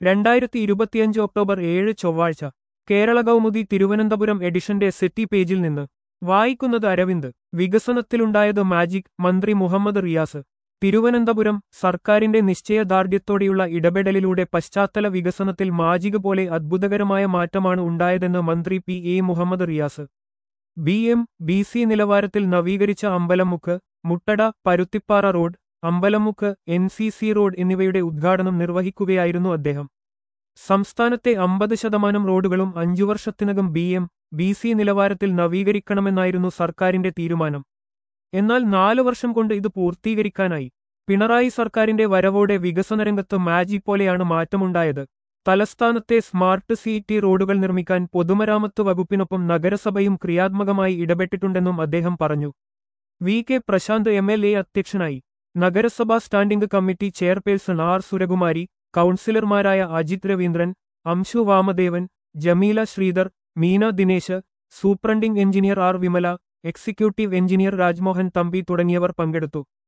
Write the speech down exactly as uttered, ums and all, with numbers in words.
രണ്ടായിരത്തി ഇരുപത്തിയഞ്ച് ഒക്ടോബർ ഏഴ് ചൊവ്വാഴ്ച കേരള കൗമുദി തിരുവനന്തപുരം എഡിഷന്റെ സെറ്റി പേജിൽ നിന്ന് വായിക്കുന്നത് അരവിന്ദ്. വികസനത്തിലുണ്ടായത് മാജിക്, മന്ത്രി മുഹമ്മദ് റിയാസ്. തിരുവനന്തപുരം സർക്കാരിന്റെ നിശ്ചയദാർഢ്യത്തോടെയുള്ള ഇടപെടലിലൂടെ പശ്ചാത്തല വികസനത്തിൽ മാജിക് പോലെ അദ്ഭുതകരമായ മാറ്റമാണ് ഉണ്ടായതെന്ന് മന്ത്രി P A Muhammad Riyas. B M B C നിലവാരത്തിൽ നവീകരിച്ച Ambalamukku, Muttada, Paruthippara road, Ambalamukku, N C C road എന്നിവയുടെ ഉദ്ഘാടനം നിർവഹിക്കുകയായിരുന്നു അദ്ദേഹം. സംസ്ഥാനത്തെ അമ്പത് ശതമാനം റോഡുകളും അഞ്ചു വർഷത്തിനകം ബി എം ബി സി നിലവാരത്തിൽ നവീകരിക്കണമെന്നായിരുന്നു സർക്കാരിന്റെ തീരുമാനം. എന്നാൽ നാലു വർഷം കൊണ്ട് ഇത് പൂർത്തീകരിക്കാനായി. പിണറായി സർക്കാരിന്റെ വരവോടെ വികസനരംഗത്ത് മാജിക് പോലെയാണ് മാറ്റമുണ്ടായത്. തലസ്ഥാനത്തെ സ്മാർട്ട് സിറ്റി റോഡുകൾ നിർമ്മിക്കാൻ പൊതുമരാമത്ത് വകുപ്പിനൊപ്പം നഗരസഭയും ക്രിയാത്മകമായി ഇടപെട്ടിട്ടുണ്ടെന്നും അദ്ദേഹം പറഞ്ഞു. V K Prasanth M L A അധ്യക്ഷനായി. നഗരസഭാ standing committee chairperson R Surakumari, കൗൺസിലർമാരായ Ajith Raveendran, Amshu Vamadevan, Jameela Sreedhar, Meena Dinesh, superintending engineer R Vimala, executive engineer Rajmohan Thampi തുടങ്ങിയവർ പങ്കെടുത്തു.